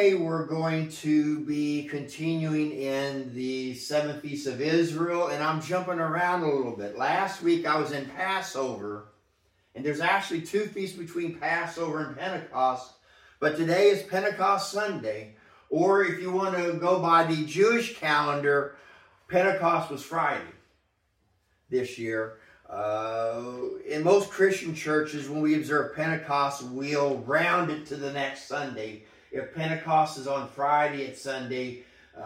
Today we're going to be continuing in the 7 Feasts of Israel, and I'm jumping around a little bit. Last week I was in Passover, and there's actually 2 feasts between Passover and Pentecost, but today is Pentecost Sunday, or if you want to go by the Jewish calendar, Pentecost was Friday this year. In most Christian churches, when we observe Pentecost, we'll round it to the next Sunday. If Pentecost is on Friday, it's Sunday.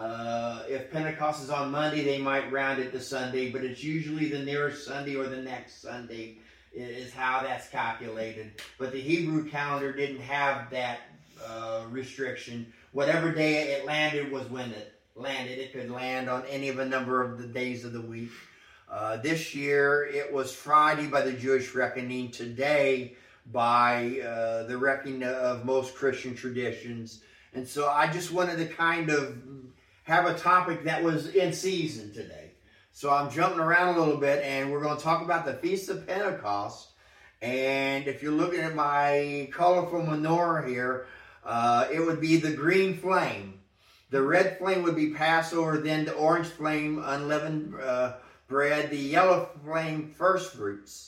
If Pentecost is on Monday, they might round it to Sunday, but it's usually the nearest Sunday or the next Sunday is how that's calculated. But the Hebrew calendar didn't have that restriction. Whatever day it landed was when it landed. It could land on any of a number of the days of the week. This year, it was Friday by the Jewish reckoning. Today, by the reckoning of most Christian traditions. And so I just wanted to kind of have a topic that was in season today. So I'm jumping around a little bit, and we're going to talk about the Feast of Pentecost. And if you're looking at my colorful menorah here, it would be the green flame. The red flame would be Passover, then the orange flame, unleavened bread, the yellow flame, first fruits.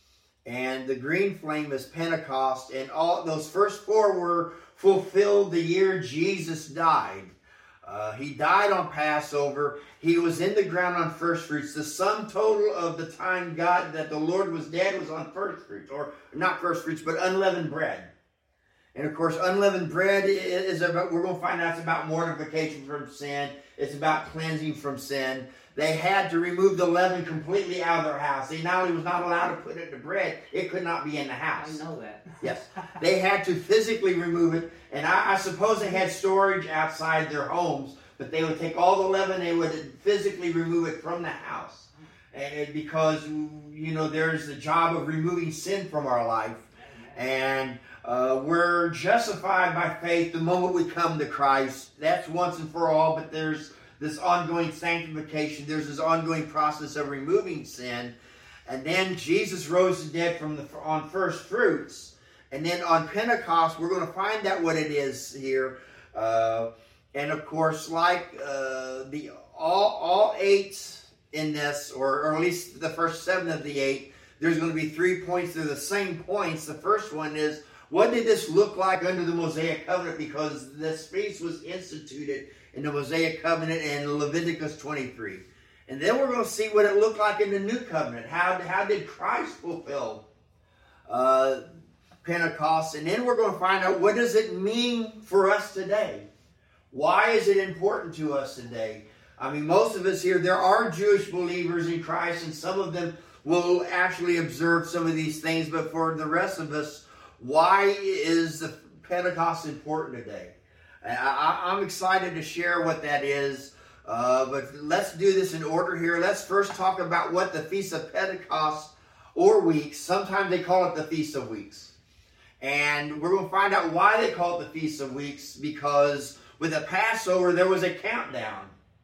And the green flame is Pentecost, and all those first 4 were fulfilled the year Jesus died. He died on Passover. He was in the ground on first fruits. The sum total of the time God that the Lord was dead was on first fruits, or not first fruits, but unleavened bread. And of course, unleavened bread is about, we're going to find out it's about mortification from sin. It's about cleansing from sin. They had to remove the leaven completely out of their house. They not only was not allowed to put it in the bread, it could not be in the house. I know that. Yes. They had to physically remove it. And I suppose they had storage outside their homes, but they would take all the leaven, they would physically remove it from the house. And because, you know, there's the job of removing sin from our life. And we're justified by faith the moment we come to Christ. That's once and for all, but there's this ongoing sanctification. There's this ongoing process of removing sin. And then Jesus rose the dead on first fruits. And then on Pentecost, we're going to find out what it is here. And of course, like all 8 in this, or at least the first 7 of the 8, there's going to be 3 points. They're the same points. The first one is, what did this look like under the Mosaic covenant? Because this feast was instituted in the Mosaic covenant in Leviticus 23. And then we're going to see what it looked like in the new covenant. How did Christ fulfill Pentecost? And then we're going to find out, what does it mean for us today? Why is it important to us today? I mean, most of us here, there are Jewish believers in Christ, and some of them will actually observe some of these things. But for the rest of us, why is the Pentecost important today? I'm excited to share what that is, but let's do this in order here. Let's first talk about what the Feast of Pentecost, or Weeks, sometimes they call it the Feast of Weeks. And we're going to find out why they call it the Feast of Weeks, because with the Passover, there was a countdown.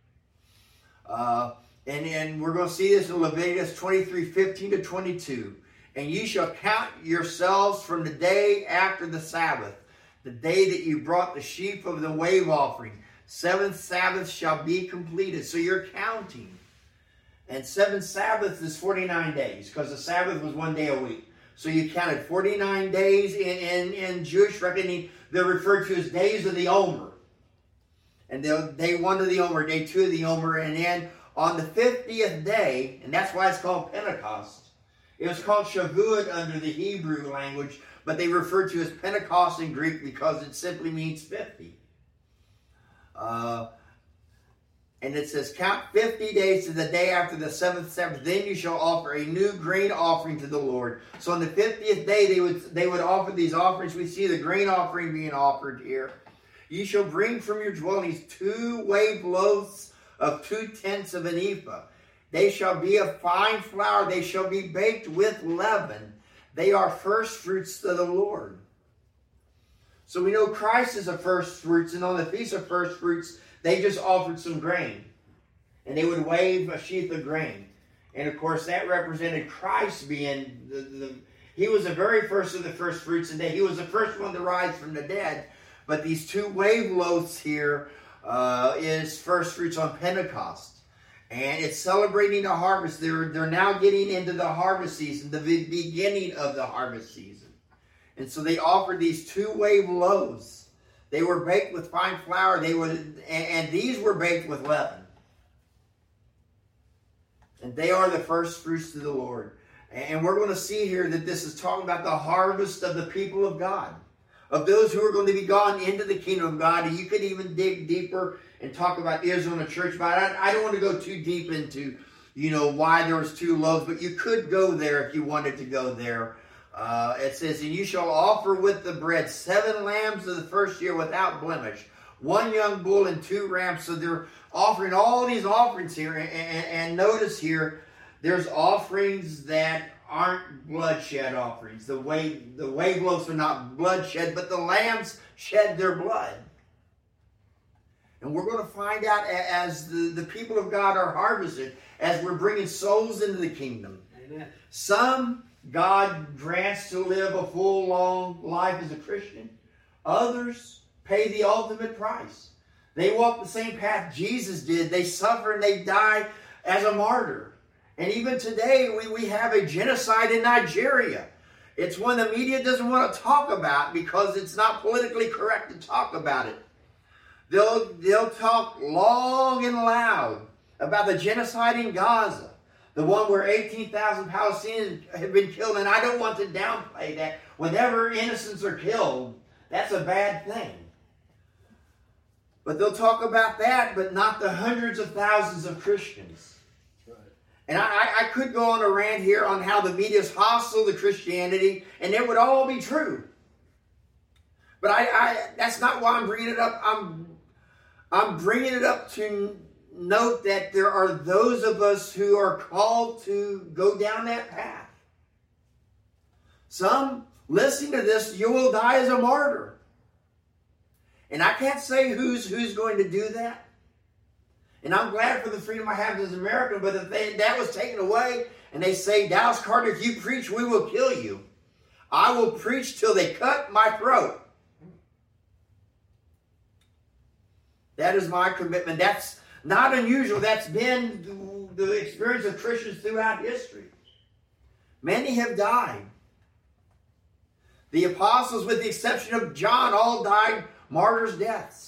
And we're going to see this in Leviticus 23:15-22. And ye shall count yourselves from the day after the Sabbath, the day that you brought the sheaf of the wave offering. 7 Sabbaths shall be completed. So you're counting. And 7 Sabbaths is 49 days, because the Sabbath was 1 day a week. So you counted 49 days. In Jewish reckoning, they're referred to as days of the Omer. And day 1 of the Omer, day 2 of the Omer. And then on the 50th day, and that's why it's called Pentecost. It was called Shavuot under the Hebrew language, but they refer to it as Pentecost in Greek because it simply means 50. And it says, count 50 days to the day after the 7th Sabbath, then you shall offer a new grain offering to the Lord. So on the 50th day, they would offer these offerings. We see the grain offering being offered here. You shall bring from your dwellings 2 wave loaves of 2/10 of an ephah. They shall be of fine flour. They shall be baked with leaven. They are first fruits to the Lord. So we know Christ is a first fruits, and on the Feast of First Fruits, they just offered some grain. And they would wave a sheaf of grain. And of course, that represented Christ being he was the very first of the first fruits, and that he was the first one to rise from the dead. But these 2 wave loaves here is first fruits on Pentecost. And it's celebrating the harvest. They're now getting into the harvest season, the beginning of the harvest season. And so they offered these 2 wave loaves. They were baked with fine flour. And these were baked with leaven. And they are the first fruits to the Lord. And we're going to see here that this is talking about the harvest of the people of God, of those who are going to be gone into the kingdom of God. And you could even dig deeper and talk about Israel and the church. But I don't want to go too deep into, why there was 2 loaves. But you could go there if you wanted to go there. It says, and you shall offer with the bread 7 lambs of the first year without blemish, 1 young bull and 2 rams. So they're offering all these offerings here. And notice here, there's offerings that aren't bloodshed offerings. The wave loaves are not bloodshed, but the lambs shed their blood. And we're going to find out as the people of God are harvested, as we're bringing souls into the kingdom. Amen. Some God grants to live a full, long life as a Christian. Others pay the ultimate price. They walk the same path Jesus did. They suffer and they die as a martyr. And even today, we have a genocide in Nigeria. It's one the media doesn't want to talk about because it's not politically correct to talk about it. They'll talk long and loud about the genocide in Gaza, the one where 18,000 Palestinians have been killed. And I don't want to downplay that. Whenever innocents are killed, that's a bad thing. But they'll talk about that, but not the hundreds of thousands of Christians. And I could go on a rant here on how the media is hostile to Christianity, and it would all be true. But that's not why I'm bringing it up. I'm bringing it up to note that there are those of us who are called to go down that path. Some, listening to this, you will die as a martyr. And I can't say who's going to do that. And I'm glad for the freedom I have as an American, but if that was taken away and they say, Dallas Carter, if you preach, we will kill you. I will preach till they cut my throat. That is my commitment. That's not unusual. That's been the experience of Christians throughout history. Many have died. The apostles, with the exception of John, all died martyrs' deaths.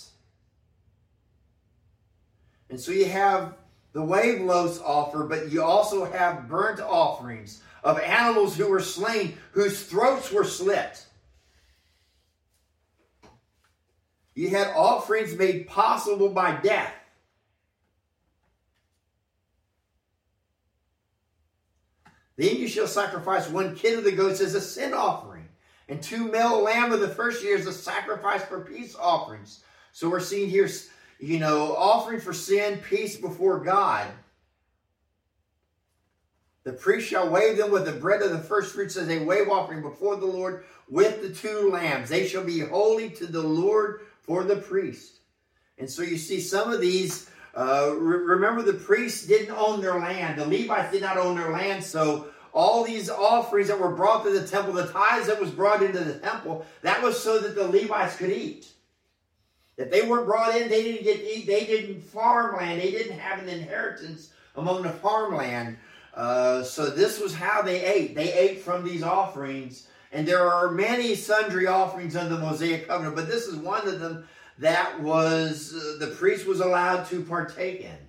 And so you have the wave loaves offered, but you also have burnt offerings of animals who were slain, whose throats were slit. You had offerings made possible by death. Then you shall sacrifice 1 kid of the goats as a sin offering, and 2 male lamb of the first year as a sacrifice for peace offerings. So we're seeing here, offering for sin, peace before God. The priest shall wave them with the bread of the first fruits as a wave offering before the Lord with the 2 lambs. They shall be holy to the Lord for the priest. And so you see some of these, remember the priests didn't own their land. The Levites did not own their land. So all these offerings that were brought to the temple, the tithes that was brought into the temple, that was so that the Levites could eat. If they weren't brought in, they didn't get to eat. They didn't farmland. They didn't have an inheritance among the farmland. So this was how they ate. They ate from these offerings. And there are many sundry offerings under the Mosaic covenant, but this is one of them that was the priest was allowed to partake in.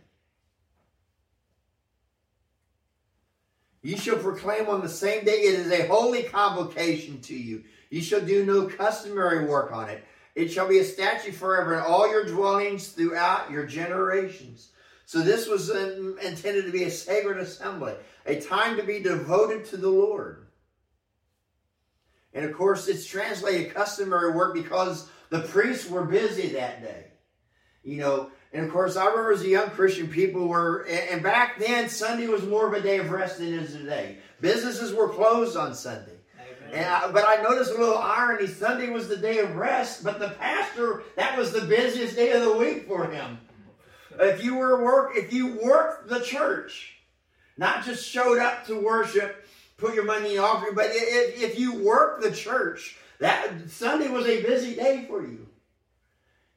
You shall proclaim on the same day, it is a holy convocation to you. You shall do no customary work on it. It shall be a statute forever in all your dwellings throughout your generations. So this was intended to be a sacred assembly, a time to be devoted to the Lord. And of course, it's translated customary work because the priests were busy that day. And of course, I remember as a young Christian, people were, and back then, Sunday was more of a day of rest than it is today. Businesses were closed on Sunday. But I noticed a little irony. Sunday was the day of rest, but the pastor, that was the busiest day of the week for him. If you worked the church, not just showed up to worship, put your money in the offering, but if you worked the church, that Sunday was a busy day for you.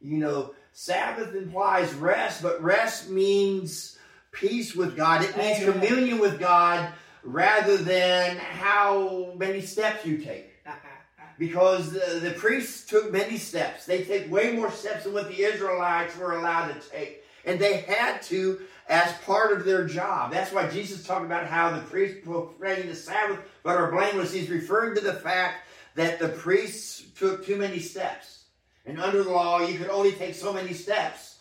Sabbath implies rest, but rest means peace with God. It means communion with God rather than how many steps you take. Because the priests took many steps. They take way more steps than what the Israelites were allowed to take. And they had to as part of their job. That's why Jesus talked about how the priests profane the Sabbath but are blameless. He's referring to the fact that the priests took too many steps. And under the law, you could only take so many steps.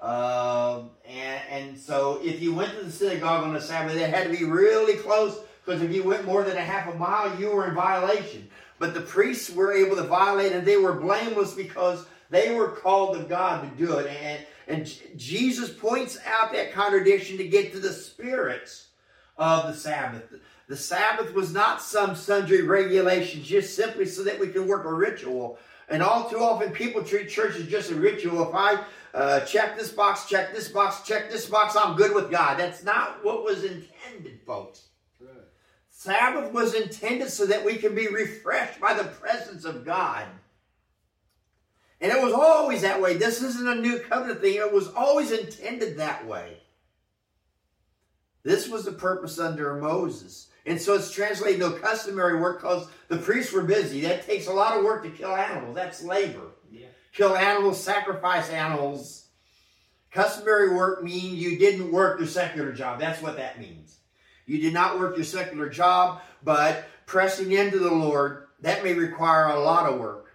And so if you went to the synagogue on the Sabbath, it had to be really close, because if you went more than a half a mile, you were in violation. But the priests were able to violate, and they were blameless because they were called of God to do it. And Jesus points out that contradiction to get to the spirits of the Sabbath. The Sabbath was not some sundry regulation just simply so that we can work a ritual. And all too often people treat church as just a ritual. If I check this box, check this box, check this box, I'm good with God. That's not what was intended, folks. Right. Sabbath was intended so that we can be refreshed by the presence of God. And it was always that way. This isn't a new covenant thing. It was always intended that way. This was the purpose under Moses. And so it's translated no customary work because the priests were busy. That takes a lot of work to kill animals. That's labor. Yeah. Kill animals, sacrifice animals. Customary work means you didn't work your secular job. That's what that means. You did not work your secular job, but pressing into the Lord, that may require a lot of work.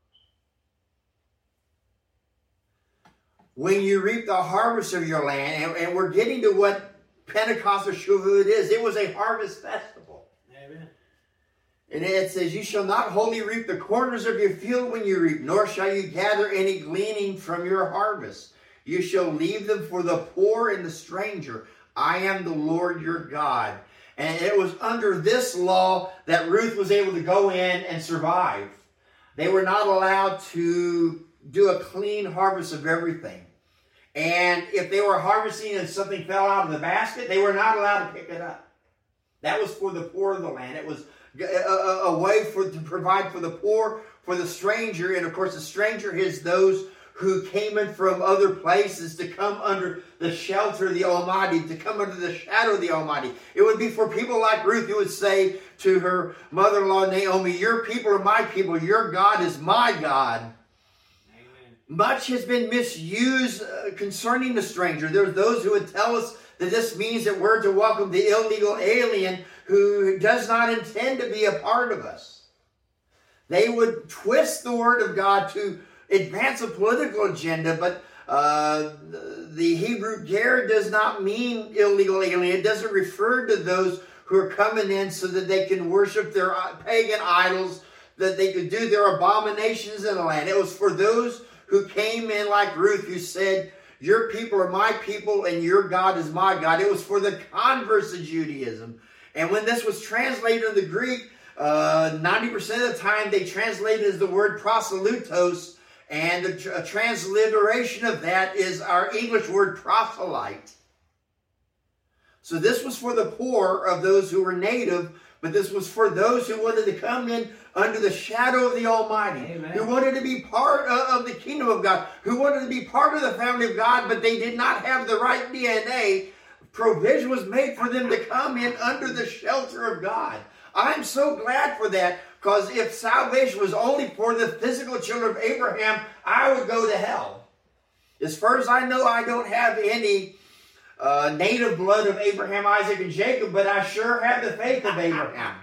When you reap the harvest of your land, and we're getting to what Pentecost or Shavuot is, it was a harvest festival. Amen. And it says, you shall not wholly reap the corners of your field when you reap, nor shall you gather any gleaning from your harvest. You shall leave them for the poor and the stranger. I am the Lord your God. And it was under this law that Ruth was able to go in and survive. They were not allowed to do a clean harvest of everything. And if they were harvesting and something fell out of the basket, they were not allowed to pick it up. That was for the poor of the land. It was a way to provide for the poor, for the stranger. And of course, the stranger is those who came in from other places to come under the shelter of the Almighty, to come under the shadow of the Almighty. It would be for people like Ruth who would say to her mother-in-law Naomi, your people are my people, your God is my God. Much has been misused concerning the stranger. There's those who would tell us that this means that we're to welcome the illegal alien who does not intend to be a part of us. They would twist the word of God to advance a political agenda, but the Hebrew ger does not mean illegal alien. It doesn't refer to those who are coming in so that they can worship their pagan idols, that they could do their abominations in the land. It was for those who came in like Ruth, who said, your people are my people and your God is my God. It was for the converts of Judaism. And when this was translated in the Greek, 90% of the time they translated as the word proselytos, and the transliteration of that is our English word proselyte. So this was for the poor of those who were native, but this was for those who wanted to come in under the shadow of the Almighty. Amen. Who wanted to be part of the kingdom of God, who wanted to be part of the family of God, but they did not have the right DNA. Provision was made for them to come in under the shelter of God. I'm so glad for that, because if salvation was only for the physical children of Abraham, I would go to hell. As far as I know, I don't have any native blood of Abraham, Isaac, and Jacob, but I sure have the faith of Abraham.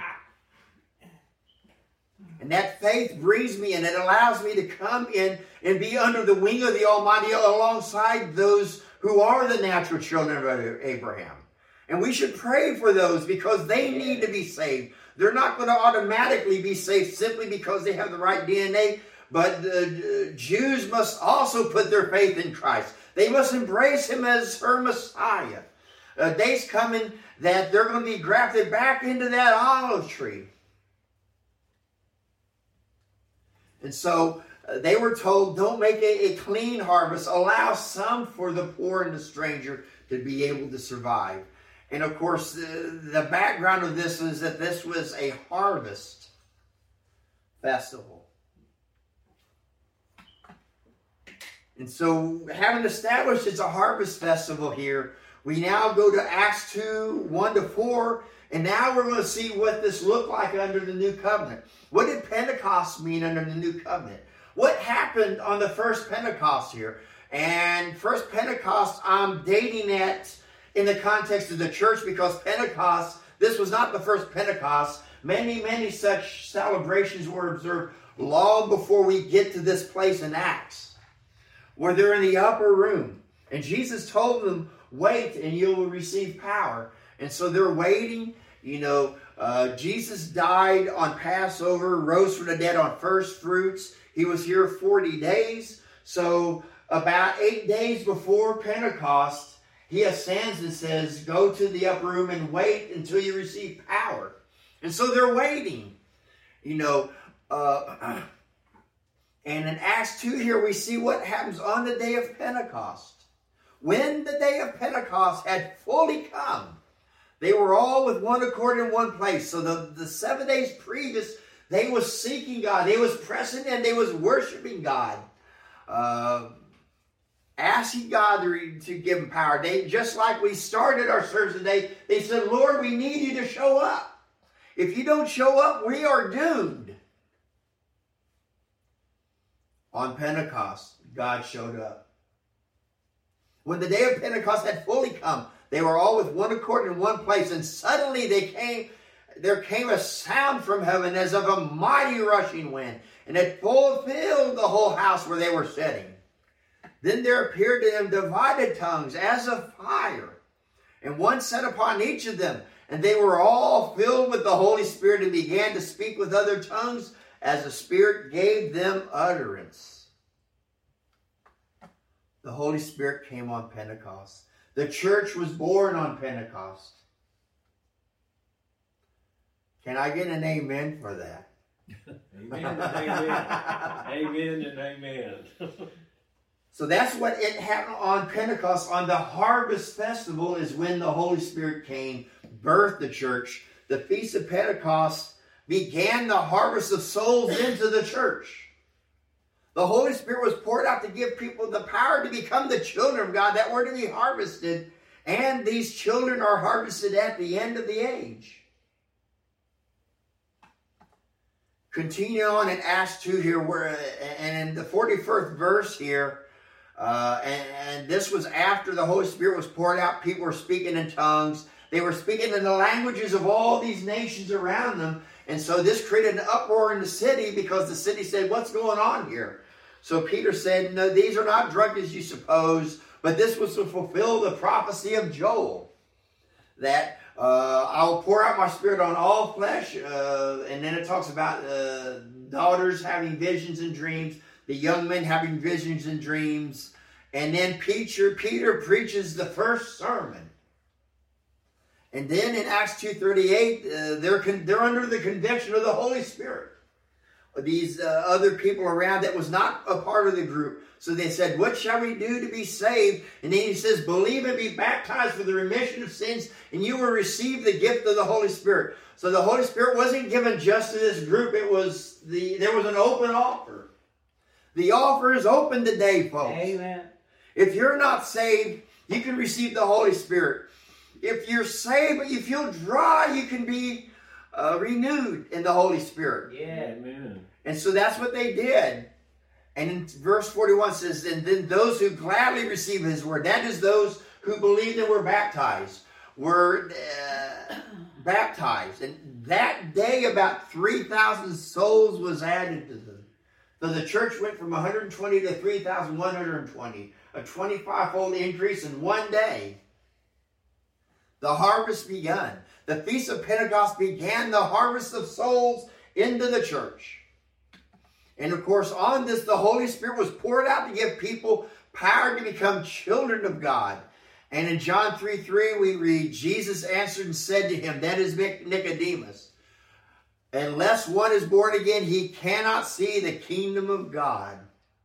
And that faith brings me and it allows me to come in and be under the wing of the Almighty alongside those who are the natural children of Abraham. And we should pray for those because they need to be saved. They're not going to automatically be saved simply because they have the right DNA, but the Jews must also put their faith in Christ. They must embrace him as her Messiah. A day's coming that they're going to be grafted back into that olive tree. And so they were told, don't make a clean harvest. Allow some for the poor and the stranger to be able to survive. And of course, the background of this is that this was a harvest festival. And so, having established it's a harvest festival here, we now go to Acts 2, 1-4, and now we're going to see what this looked like under the new covenant. What did Pentecost mean under the new covenant? What happened on the first Pentecost here? And first Pentecost, I'm dating it in the context of the church because Pentecost, this was not the first Pentecost. Many such celebrations were observed long before we get to this place in Acts, where they're in the upper room. And Jesus told them, wait and you will receive power. And so they're waiting. Jesus died on Passover, rose from the dead on first fruits. He was here 40 days. So about 8 days before Pentecost, he ascends and says, go to the upper room and wait until you receive power. And so they're waiting. And in Acts 2 here, we see what happens on the day of Pentecost. When the day of Pentecost had fully come, they were all with one accord in one place. So the 7 days previous, they was seeking God. They was pressing in. They was worshiping God. Asking God to give them power. They, just like we started our service today, they said, Lord, we need you to show up. If you don't show up, we are doomed. On Pentecost, God showed up. When the day of Pentecost had fully come, they were all with one accord in one place, and suddenly there came a sound from heaven as of a mighty rushing wind, and it fulfilled the whole house where they were sitting. Then there appeared to them divided tongues as of fire, and one sat upon each of them, and they were all filled with the Holy Spirit and began to speak with other tongues as the Spirit gave them utterance. The Holy Spirit came on Pentecost. The church was born on Pentecost. Can I get an amen for that? Amen and amen. Amen and amen. So that's what it happened on Pentecost. On the Harvest Festival is when the Holy Spirit came, birthed the church. The Feast of Pentecost began the harvest of souls into the church. The Holy Spirit was poured out to give people the power to become the children of God that were to be harvested. And these children are harvested at the end of the age. Continue on in Acts 2 here, and in the 41st verse here, and this was after the Holy Spirit was poured out. People were speaking in tongues. They were speaking in the languages of all these nations around them. And so this created an uproar in the city because the city said, what's going on here? So Peter said, no, these are not drunk as you suppose, but this was to fulfill the prophecy of Joel, that I will pour out my spirit on all flesh. And then it talks about daughters having visions and dreams, the young men having visions and dreams. And then Peter preaches the first sermon. And then in Acts 2:38, they're under the conviction of the Holy Spirit. These other people around that was not a part of the group. So they said, what shall we do to be saved? And then he says, believe and be baptized for the remission of sins, and you will receive the gift of the Holy Spirit. So the Holy Spirit wasn't given just to this group. There was an open offer. The offer is open today, folks. Amen. If you're not saved, you can receive the Holy Spirit. If you're saved but you feel dry, you can be renewed in the Holy Spirit. Yeah. Amen. And so that's what they did. And in verse 41 says, and then those who gladly receive his word, that is those who believed and were baptized, baptized. And that day about 3,000 souls was added to them. So the church went from 120 to 3,120, a 25-fold increase in one day. The harvest begun. The Feast of Pentecost began the harvest of souls into the church. And of course, on this, the Holy Spirit was poured out to give people power to become children of God. And in John 3:3, we read, Jesus answered and said to him, that is Nicodemus, unless one is born again, he cannot see the kingdom of God.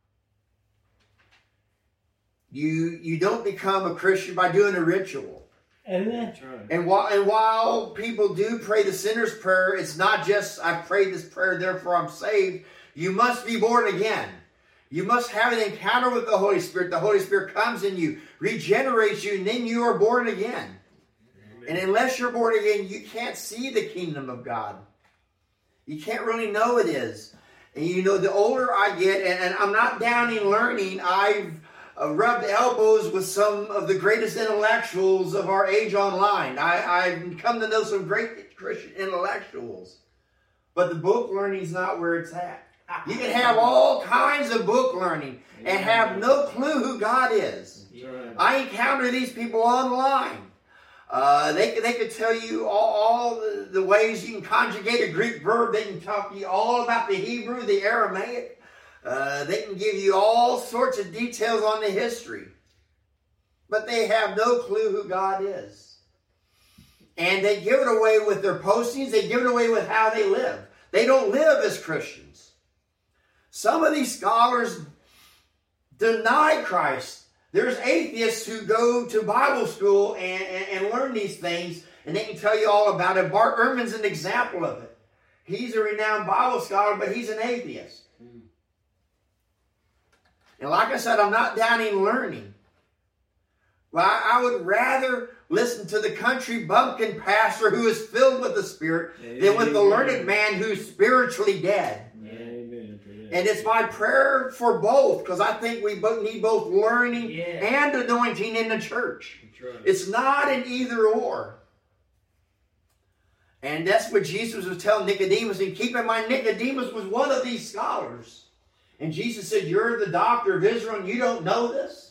You don't become a Christian by doing a ritual. Amen. That's right. And while people do pray the sinner's prayer, it's not just, I prayed this prayer, therefore I'm saved. You must be born again. You must have an encounter with the Holy Spirit. The Holy Spirit comes in you, regenerates you, and then you are born again. Amen. And unless you're born again, you can't see the kingdom of God. You can't really know it is. And you know, the older I get, and I'm not downing learning, I've rubbed elbows with some of the greatest intellectuals of our age online. I've come to know some great Christian intellectuals. But the book learning is not where it's at. You can have all kinds of book learning and have no clue who God is. Right. I encounter these people online. They could tell you all the ways you can conjugate a Greek verb. They can talk to you all about the Hebrew, the Aramaic. They can give you all sorts of details on the history. But they have no clue who God is. And they give it away with their postings. They give it away with how they live. They don't live as Christians. Some of these scholars deny Christ. There's atheists who go to Bible school and learn these things, and they can tell you all about it. Bart Ehrman's an example of it. He's a renowned Bible scholar, but he's an atheist. And like I said, I'm not downing learning. Well, I would rather listen to the country bumpkin pastor who is filled with the Spirit than with the learned man who's spiritually dead. And it's my prayer for both, because I think we need both learning and anointing in the church. Right. It's not an either or. And that's what Jesus was telling Nicodemus. And keep in mind, Nicodemus was one of these scholars. And Jesus said, you're the doctor of Israel and you don't know this?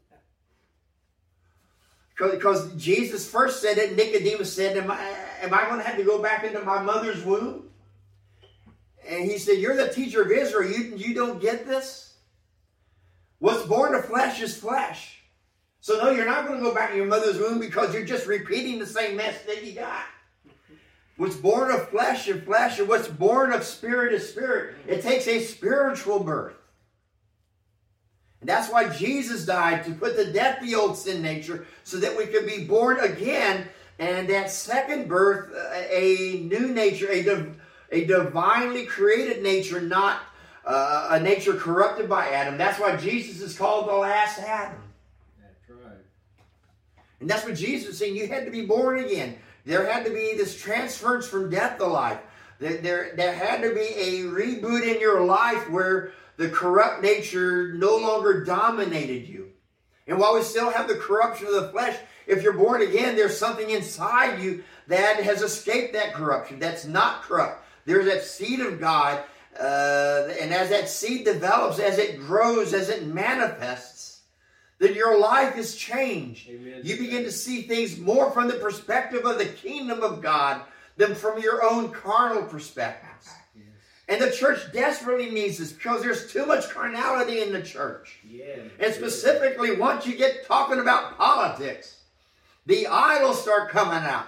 Because Jesus first said it, and Nicodemus said, am I going to have to go back into my mother's womb? And he said, you're the teacher of Israel. You don't get this? What's born of flesh is flesh. So no, you're not going to go back in your mother's womb because you're just repeating the same mess that you got. What's born of flesh is flesh, and what's born of spirit is spirit. It takes a spiritual birth. And that's why Jesus died, to put to death the old sin nature so that we could be born again. And that second birth, a new nature, a divinely created nature, not a nature corrupted by Adam. That's why Jesus is called the last Adam. That's right. And that's what Jesus was saying. You had to be born again. There had to be this transference from death to life. There had to be a reboot in your life where the corrupt nature no longer dominated you. And while we still have the corruption of the flesh, if you're born again, there's something inside you that has escaped that corruption, that's not corrupt. There's that seed of God, and as that seed develops, as it grows, as it manifests, then your life is changed. Amen. You begin to see things more from the perspective of the kingdom of God than from your own carnal perspectives. Yes. And the church desperately needs this because there's too much carnality in the church. Yeah. And specifically, once you get talking about politics, the idols start coming out.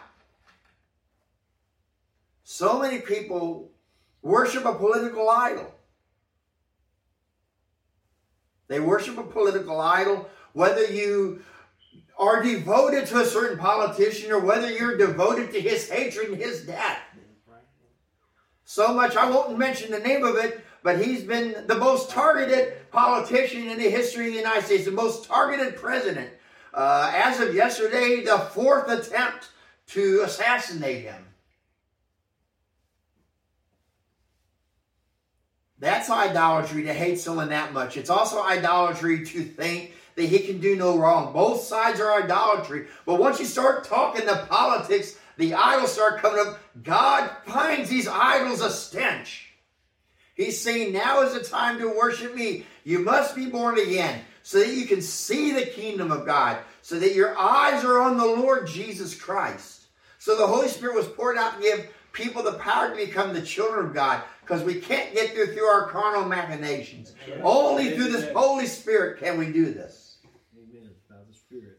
So many people worship a political idol. They worship a political idol, whether you are devoted to a certain politician or whether you're devoted to his hatred and his death. So much, I won't mention the name of it, but he's been the most targeted politician in the history of the United States, the most targeted president. As of yesterday, the fourth attempt to assassinate him. That's idolatry, to hate someone that much. It's also idolatry to think that he can do no wrong. Both sides are idolatry. But once you start talking the politics, the idols start coming up. God finds these idols a stench. He's saying, now is the time to worship me. You must be born again so that you can see the kingdom of God, so that your eyes are on the Lord Jesus Christ. So the Holy Spirit was poured out to give people the power to become the children of God, because we can't get through our carnal machinations. Right. Only through this Holy Spirit can we do this. Amen. By the Spirit.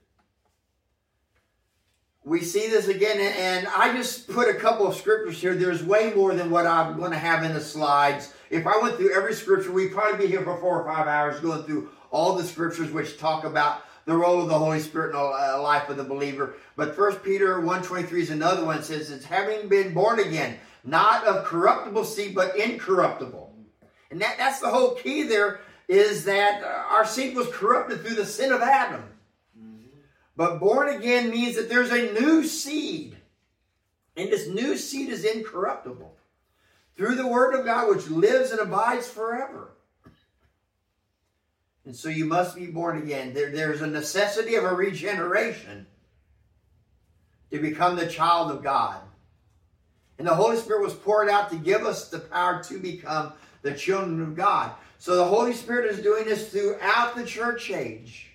We see this again, and I just put a couple of scriptures here. There's way more than what I'm going to have in the slides. If I went through every scripture, we'd probably be here for 4 or 5 hours going through all the scriptures which talk about the role of the Holy Spirit in the life of the believer. But 1 Peter 1:23 is another one. It says, it's having been born again, not of corruptible seed, but incorruptible. And that's the whole key there. is that our seed was corrupted through the sin of Adam. But born again means that there's a new seed. And this new seed is incorruptible through the Word of God, which lives and abides forever. And so you must be born again. There's a necessity of a regeneration to become the child of God. And the Holy Spirit was poured out to give us the power to become the children of God. So the Holy Spirit is doing this throughout the church age.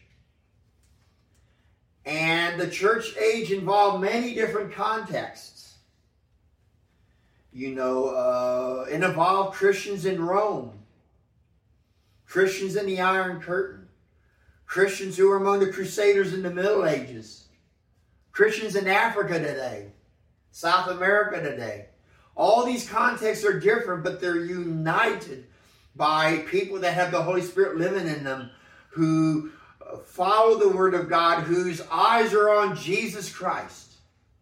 And the church age involved many different contexts. You know, it involved Christians in Rome, Christians in the Iron Curtain, Christians who were among the Crusaders in the Middle Ages, Christians in Africa today, South America today. All these contexts are different, but they're united by people that have the Holy Spirit living in them, who follow the Word of God, whose eyes are on Jesus Christ.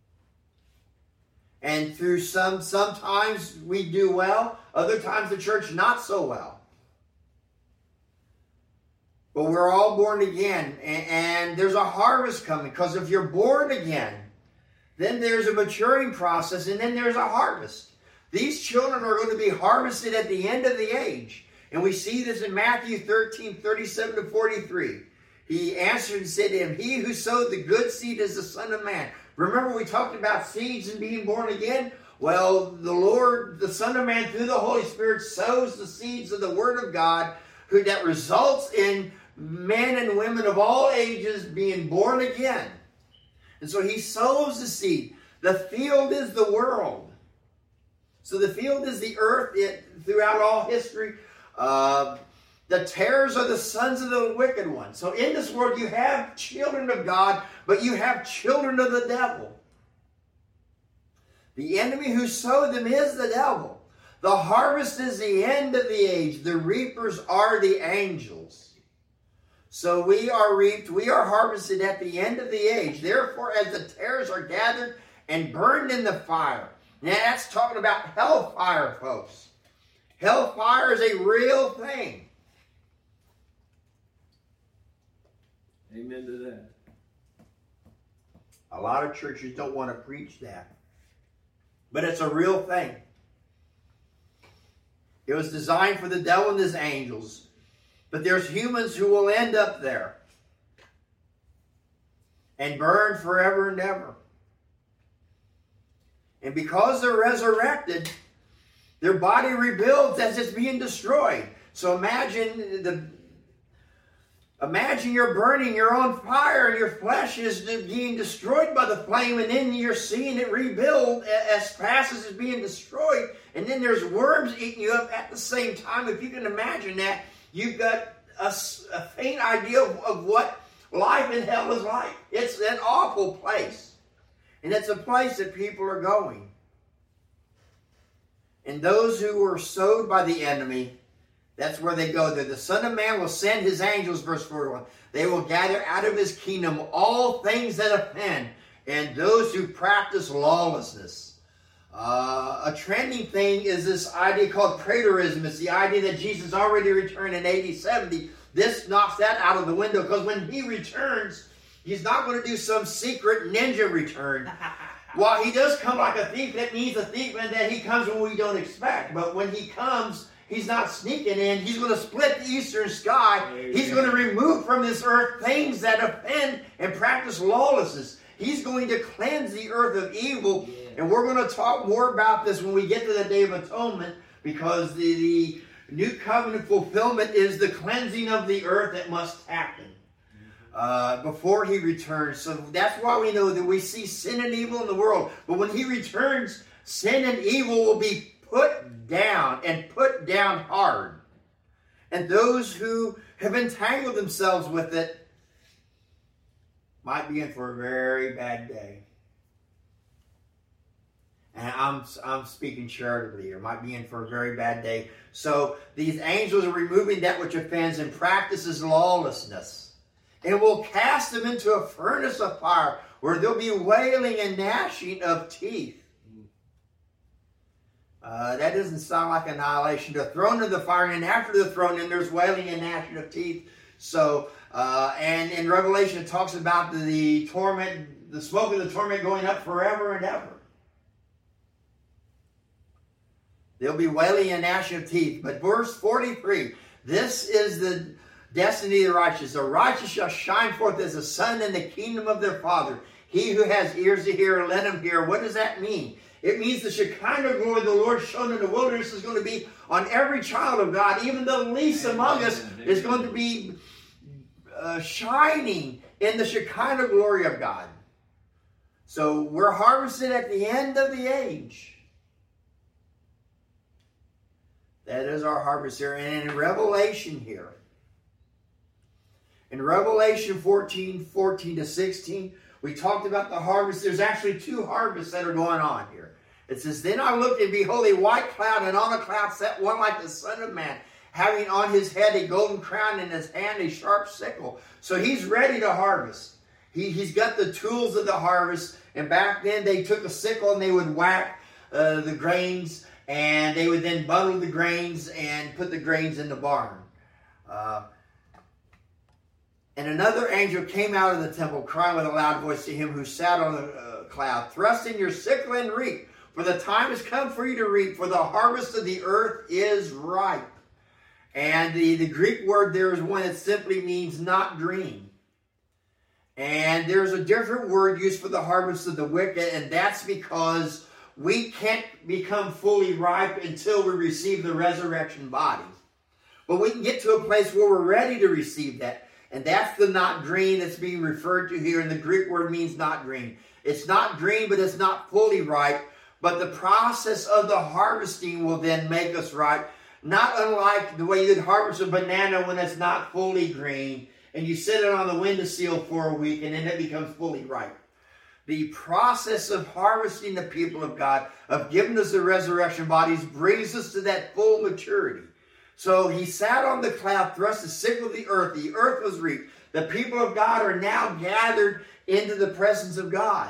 And through sometimes we do well, other times the church not so well. But we're all born again, and there's a harvest coming, because if you're born again, then there's a maturing process, and then there's a harvest. These children are going to be harvested at the end of the age. And we see this in Matthew 13:37-43. He answered and said to him, "He who sowed the good seed is the Son of Man." Remember we talked about seeds and being born again? Well, the Lord, the Son of Man, through the Holy Spirit, sows the seeds of the Word of God, that results in men and women of all ages being born again. And so he sows the seed. The field is the world. So the field is the earth throughout all history. The tares are the sons of the wicked one. So in this world you have children of God, but you have children of the devil. The enemy who sowed them is the devil. The harvest is the end of the age. The reapers are the angels. So we are reaped, we are harvested at the end of the age. Therefore, as the tares are gathered and burned in the fire. Now that's talking about hellfire, folks. Hellfire is a real thing. Amen to that. A lot of churches don't want to preach that. But it's a real thing. It was designed for the devil and his angels. But there's humans who will end up there and burn forever and ever. And because they're resurrected, their body rebuilds as it's being destroyed. So imagine you're burning, you're on fire, and your flesh is being destroyed by the flame, and then you're seeing it rebuild as fast as it's being destroyed. And then there's worms eating you up at the same time. If you can imagine that, you've got a faint idea of what life in hell is like. It's an awful place. And it's a place that people are going. And those who were sowed by the enemy, that's where they go. The Son of Man will send his angels, verse 41. They will gather out of his kingdom all things that offend, and those who practice lawlessness. A trending thing is this idea called preterism. It's the idea that Jesus already returned in AD 70. This knocks that out of the window, because when he returns, he's not going to do some secret ninja return. While he does come like a thief, that means a thief and that he comes when we don't expect. But when he comes, he's not sneaking in. He's going to split the eastern sky. Amen. He's going to remove from this earth things that offend and practice lawlessness. He's going to cleanse the earth of evil. Yeah. And we're going to talk more about this when we get to the Day of Atonement, because the new covenant fulfillment is the cleansing of the earth that must happen before he returns. So that's why we know that we see sin and evil in the world. But when he returns, sin and evil will be put down, and put down hard. And those who have entangled themselves with it might be in for a very bad day. And I'm speaking charitably here. Might be in for a very bad day. So these angels are removing that which offends and practices lawlessness, and will cast them into a furnace of fire, where there'll be wailing and gnashing of teeth. That doesn't sound like annihilation. The thrown in the fire, and after the throne, and there's wailing and gnashing of teeth. So, and in Revelation, it talks about the torment, the smoke of the torment going up forever and ever. There'll be wailing and gnashing of teeth. But verse 43, this is the destiny of the righteous. The righteous shall shine forth as the sun in the kingdom of their Father. He who has ears to hear, let him hear. What does that mean? It means the Shekinah glory of the Lord shown in the wilderness is going to be on every child of God. Even the least among us is going to be shining in the Shekinah glory of God. So we're harvested at the end of the age. That is our harvest here. And in Revelation here, in Revelation 14:14-16, we talked about the harvest. There's actually two harvests that are going on here. It says, Then I looked, and behold, a white cloud, and on a cloud sat one like the Son of Man, having on his head a golden crown, and in his hand a sharp sickle. So he's ready to harvest. He's got the tools of the harvest. And back then, they took a sickle, and they would whack the grains, and they would then bundle the grains and put the grains in the barn. And another angel came out of the temple, crying with a loud voice to him who sat on the cloud, Thrust in your sickle and reap, for the time has come for you to reap, for the harvest of the earth is ripe. And the Greek word there is one that simply means not green. And there's a different word used for the harvest of the wicked, and that's because we can't become fully ripe until we receive the resurrection body. But we can get to a place where we're ready to receive that. And that's the not green that's being referred to here. And the Greek word means not green. It's not green, but it's not fully ripe. But the process of the harvesting will then make us ripe. Not unlike the way you'd harvest a banana when it's not fully green. And you sit it on the windowsill for a week and then it becomes fully ripe. The process of harvesting the people of God, of giving us the resurrection bodies, brings us to that full maturity. So he sat on the cloud, thrust the sickle of the earth. The earth was reaped. The people of God are now gathered into the presence of God.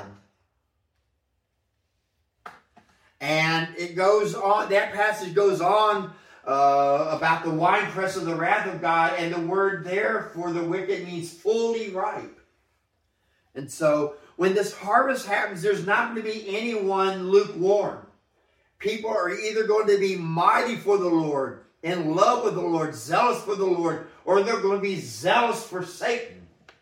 And it goes on, that passage goes on about the winepress of the wrath of God. And the word there for the wicked means fully ripe. And so when this harvest happens, there's not going to be anyone lukewarm. People are either going to be mighty for the Lord, in love with the Lord, zealous for the Lord, or they're going to be zealous for Satan.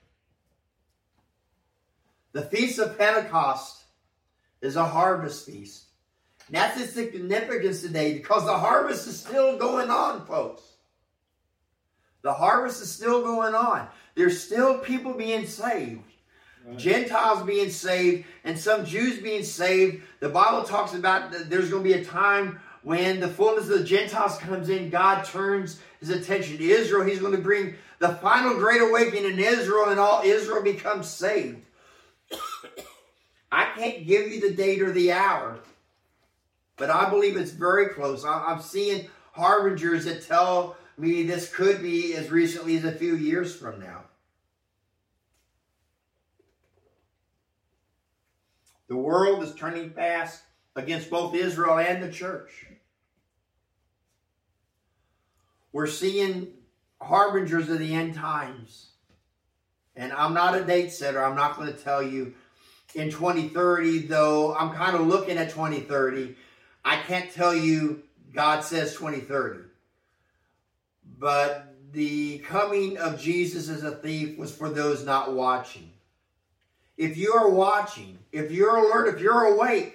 The Feast of Pentecost is a harvest feast. And that's its significance today because the harvest is still going on, folks. The harvest is still going on. There's still people being saved. Right. Gentiles being saved and some Jews being saved. The Bible talks about that there's going to be a time when the fullness of the Gentiles comes in. God turns his attention to Israel. He's going to bring the final great awakening in Israel, and all Israel becomes saved. I can't give you the date or the hour, but I believe it's very close. I'm seeing harbingers that tell me this could be as recently as a few years from now. The world is turning fast against both Israel and the church. We're seeing harbingers of the end times. And I'm not a date setter. I'm not going to tell you in 2030, though I'm kind of looking at 2030. I can't tell you God says 2030. But the coming of Jesus as a thief was for those not watching. If you are watching, if you're alert, if you're awake,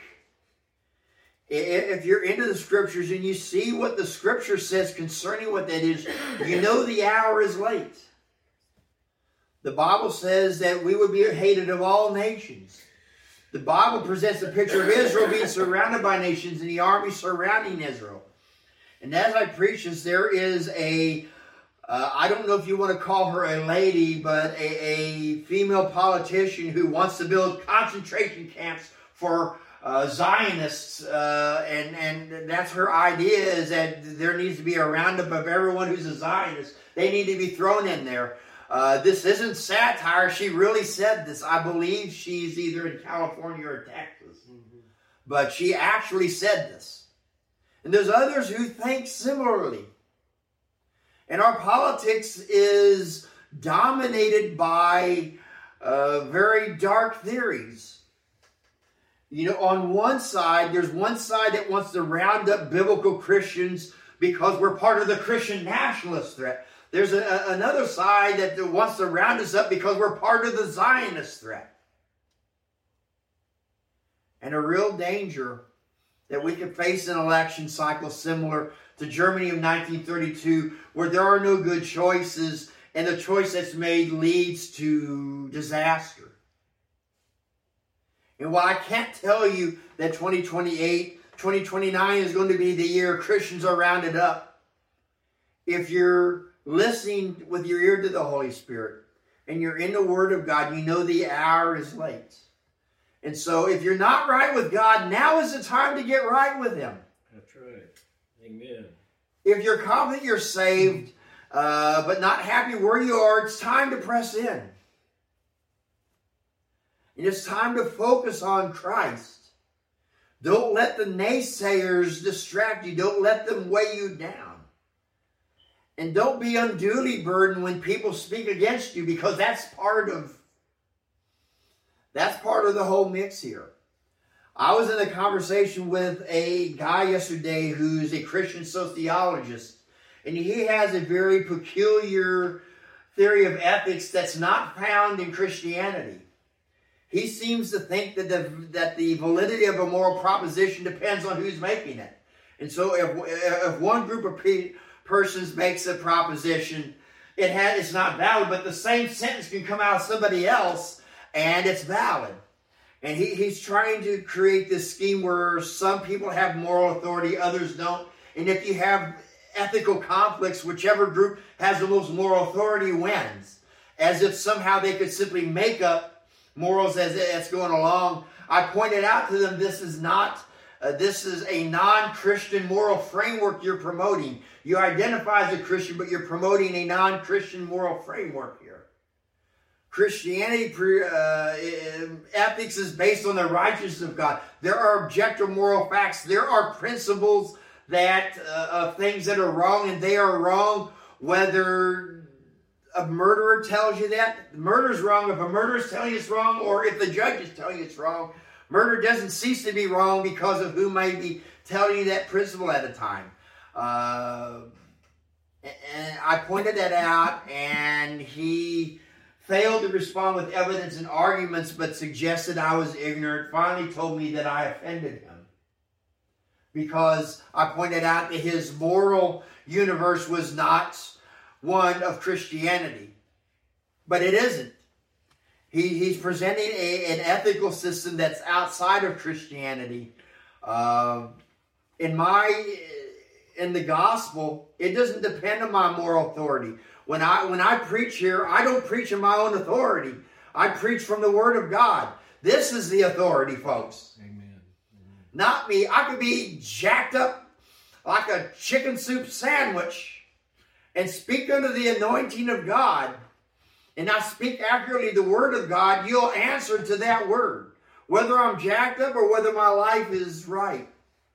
if you're into the scriptures and you see what the scripture says concerning what that is, you know the hour is late. The Bible says that we would be hated of all nations. The Bible presents a picture of Israel being surrounded by nations and the army surrounding Israel. And as I preach this, there is I don't know if you want to call her a lady, but a female politician who wants to build concentration camps for Zionists. And that's her idea, is that there needs to be a roundup of everyone who's a Zionist. They need to be thrown in there. This isn't satire. She really said this. I believe she's either in California or Texas. Mm-hmm. But she actually said this. And there's others who think similarly. And our politics is dominated by very dark theories. You know, on one side, there's one side that wants to round up biblical Christians because we're part of the Christian nationalist threat. There's another side that wants to round us up because we're part of the Zionist threat. And a real danger that we could face an election cycle similar to Germany of 1932, where there are no good choices, and the choice that's made leads to disaster. And while I can't tell you that 2028, 2029 is going to be the year Christians are rounded up, if you're listening with your ear to the Holy Spirit and you're in the Word of God, you know the hour is late. And so if you're not right with God, now is the time to get right with Him. That's right. Amen. If you're confident you're saved, but not happy where you are, it's time to press in. And it's time to focus on Christ. Don't let the naysayers distract you. Don't let them weigh you down. And don't be unduly burdened when people speak against you, because that's part of the whole mix here. I was in a conversation with a guy yesterday who's a Christian sociologist, and he has a very peculiar theory of ethics that's not found in Christianity. He seems to think that the validity of a moral proposition depends on who's making it. And so if one group of persons makes a proposition, it's not valid, but the same sentence can come out of somebody else and it's valid. And he's trying to create this scheme where some people have moral authority, others don't. And if you have ethical conflicts, whichever group has the most moral authority wins. As if somehow they could simply make up morals as it's going along. I pointed out to them, this is a non-Christian moral framework you're promoting. You identify as a Christian, but you're promoting a non-Christian moral framework here. Christianity, ethics is based on the righteousness of God. There are objective moral facts. There are principles that of things that are wrong, and they are wrong whether a murderer tells you that. Murder's wrong if a murderer is telling you it's wrong, or if the judge is telling you it's wrong. Murder doesn't cease to be wrong because of who may be telling you that principle at a time. And I pointed that out, and he failed to respond with evidence and arguments, but suggested I was ignorant. Finally told me that I offended him, because I pointed out that his moral universe was not one of Christianity. But it isn't. He's presenting an ethical system that's outside of Christianity. In the gospel, it doesn't depend on my moral authority. When I preach here, I don't preach in my own authority. I preach from the Word of God. This is the authority, folks. Amen. Not me. I could be jacked up like a chicken soup sandwich and speak under the anointing of God, and I speak accurately the Word of God. You'll answer to that Word, whether I'm jacked up or whether my life is right.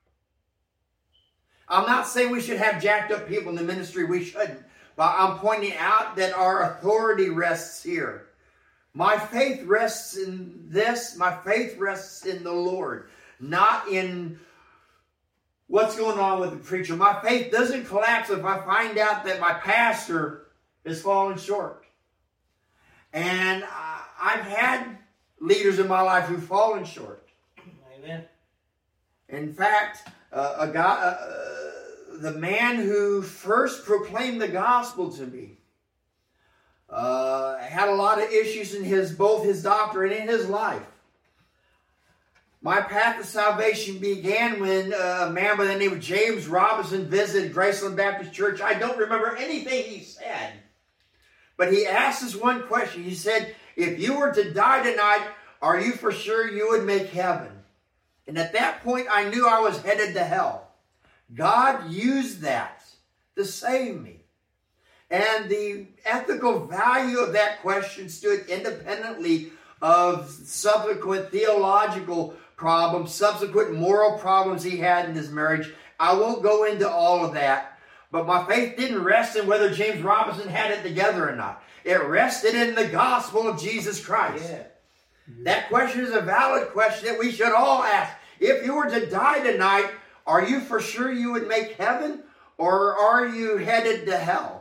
I'm not saying we should have jacked up people in the ministry. We shouldn't. But I'm pointing out that our authority rests here. My faith rests in this. My faith rests in the Lord, not in what's going on with the preacher. My faith doesn't collapse if I find out that my pastor is falling short. And I've had leaders in my life who've fallen short. Amen. In fact, the man who first proclaimed the gospel to me had a lot of issues in both his doctrine and in his life. My path to salvation began when a man by the name of James Robinson visited Graceland Baptist Church. I don't remember anything he said, but he asked us one question. He said, if you were to die tonight, are you for sure you would make heaven? And at that point, I knew I was headed to hell. God used that to save me. And the ethical value of that question stood independently of subsequent theological problems, subsequent moral problems he had in his marriage, I won't go into all of that. But my faith didn't rest in whether James Robinson had it together or not. It rested in the gospel of Jesus Christ. Yeah. That question is a valid question that we should all ask. If you were to die tonight, are you for sure you would make heaven, or are you headed to hell?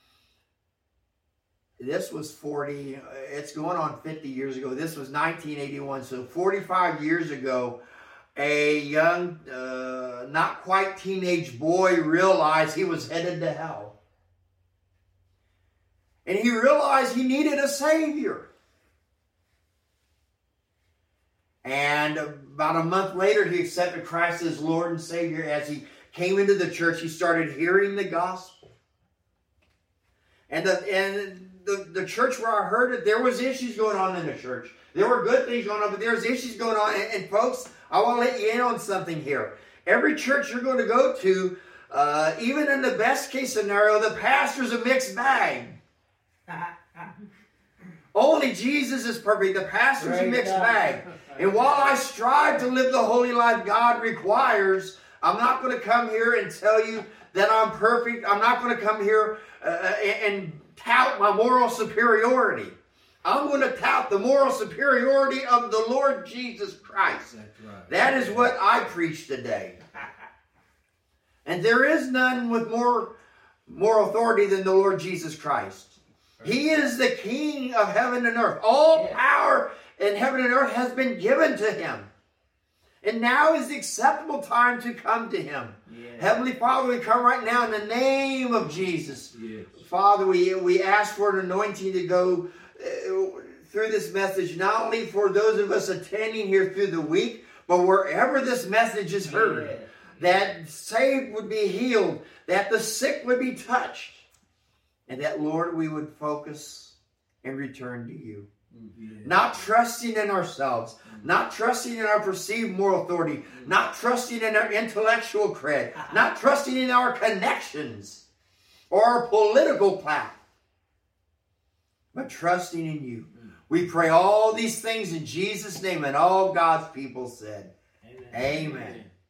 This was it's going on 50 years ago. This was 1981, so 45 years ago, a young, not quite teenage boy realized he was headed to hell. And he realized he needed a Savior. And about a month later, he accepted Christ as Lord and Savior. As he came into the church, he started hearing the gospel. And the church where I heard it, there was issues going on in the church. There were good things going on, but there was issues going on. And folks, I want to let you in on something here. Every church you're going to go to, even in the best case scenario, the pastor's a mixed bag. Only Jesus is perfect. The pastor's a mixed bag. And while I strive to live the holy life God requires, I'm not going to come here and tell you that I'm perfect. I'm not going to come here and tout my moral superiority. I'm going to tout the moral superiority of the Lord Jesus Christ. That's right. That is what I preach today. And there is none with more authority than the Lord Jesus Christ. He is the King of heaven and earth. All power in heaven and earth has been given to him. And now is the acceptable time to come to him. Yes. Heavenly Father, we come right now in the name of Jesus. Yes. Father, we ask for an anointing to go through this message, not only for those of us attending here through the week, but wherever this message is heard. Yes. That saved would be healed, that the sick would be touched. And that, Lord, we would focus and return to you. Yeah. Not trusting in ourselves. Not trusting in our perceived moral authority. Not trusting in our intellectual cred. Not trusting in our connections or our political clout. But trusting in you. We pray all these things in Jesus' name, and all God's people said, Amen. Amen.